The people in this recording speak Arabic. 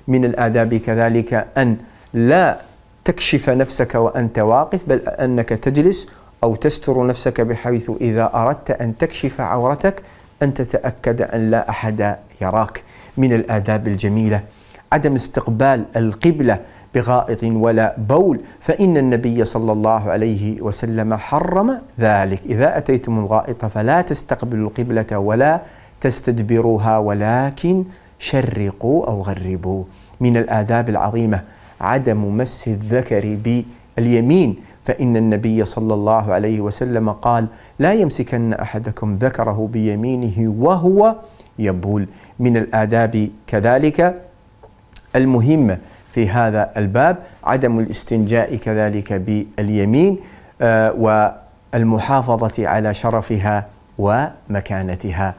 من الآداب كذلك أن لا تكشف نفسك وأنت واقف، بل أنك تجلس أو تستر نفسك، بحيث إذا أردت أن تكشف عورتك أن تتأكد أن لا أحد يراك. من الآداب الجميلة عدم استقبال القبلة بغائط ولا بول، فإن النبي صلى الله عليه وسلم حرم ذلك. إذا أتيتم الغائط فلا تستقبلوا القبلة ولا تستدبروها، ولكن شرقوا أو غربوا. من الآداب العظيمة عدم مس الذكر باليمين، فإن النبي صلى الله عليه وسلم قال: لا يمسكن أحدكم ذكره بيمينه وهو يبول. من الآداب كذلك المهمة في هذا الباب عدم الاستنجاء كذلك باليمين، والمحافظة على شرفها ومكانتها.